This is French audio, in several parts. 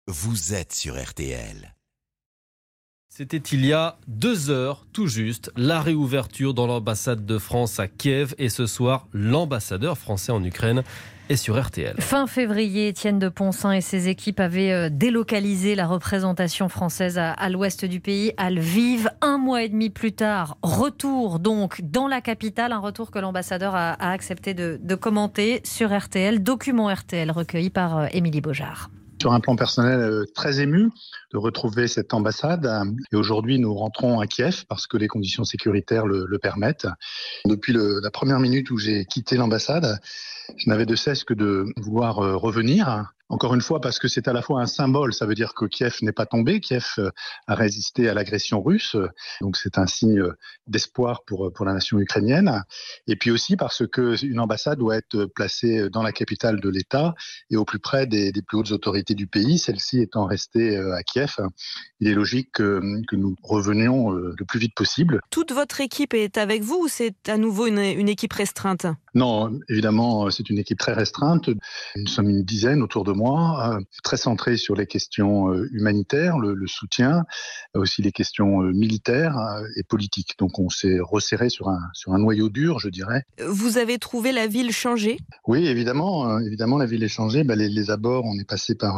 vous êtes sur RTL. C'était il y a 2 heures, tout juste, la réouverture dans l'ambassade de France à Kiev. Et ce soir, l'ambassadeur français en Ukraine est sur RTL. Fin février, Étienne de Poncin et ses équipes avaient délocalisé la représentation française à l'ouest du pays, à Lviv. 1 mois et demi plus tard, retour donc dans la capitale, un retour que l'ambassadeur a accepté de commenter sur RTL. Document RTL recueilli par Émilie Beaujard. Sur un plan personnel, très ému de retrouver cette ambassade. Et aujourd'hui, nous rentrons à Kiev parce que les conditions sécuritaires le permettent. Depuis la première minute où j'ai quitté l'ambassade, je n'avais de cesse que de vouloir revenir. Encore une fois, parce que c'est à la fois un symbole, ça veut dire que Kiev n'est pas tombé, Kiev a résisté à l'agression russe, donc c'est un signe d'espoir pour la nation ukrainienne. Et puis aussi parce qu'une ambassade doit être placée dans la capitale de l'État et au plus près des plus hautes autorités du pays, celle-ci étant restée à Kiev. Il est logique que nous revenions le plus vite possible. Toute votre équipe est avec vous ou c'est à nouveau une équipe restreinte ? Non, évidemment, c'est une équipe très restreinte. Nous sommes une dizaine autour de moi, très centrée sur les questions humanitaires, le soutien, aussi les questions militaires et politiques. Donc on s'est resserré sur un noyau dur, je dirais. Vous avez trouvé la ville changée ? Oui, évidemment, la ville est changée. Les abords, on est passé par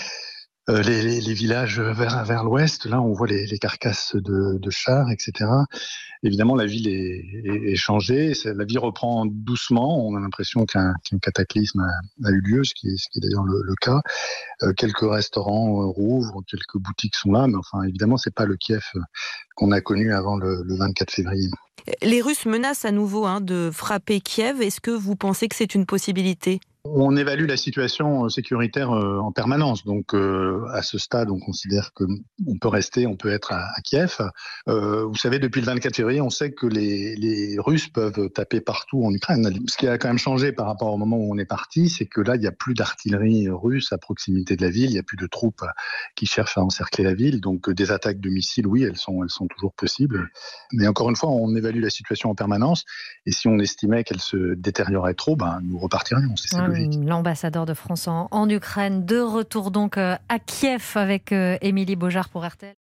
les villages vers l'ouest. Là, on voit les carcasses de chars, etc. Évidemment, la ville est changée. La vie reprend doucement. On a l'impression qu'un cataclysme a eu lieu, ce qui est d'ailleurs le cas. Quelques restaurants rouvrent, quelques boutiques sont là, mais enfin, évidemment, c'est pas le Kiev qu'on a connu avant le 24 février. Les Russes menacent à nouveau de frapper Kiev. Est-ce que vous pensez que c'est une possibilité ? On évalue la situation sécuritaire en permanence. Donc, à ce stade, on considère qu'on peut rester, on peut être à Kiev. Vous savez, depuis le 24 février, on sait que les Russes peuvent taper partout en Ukraine. Ce qui a quand même changé par rapport au moment où on est parti, c'est que là, il n'y a plus d'artillerie russe à proximité de la ville. Il n'y a plus de troupes qui cherchent à encercler la ville. Donc, des attaques de missiles, oui, elles sont toujours possibles. Mais encore une fois, on évalue la situation en permanence. Et si on estimait qu'elle se détériorait trop, nous repartirions. C'est ça. L'ambassadeur de France en Ukraine, de retour donc à Kiev avec Émilie Beaujard pour RTL.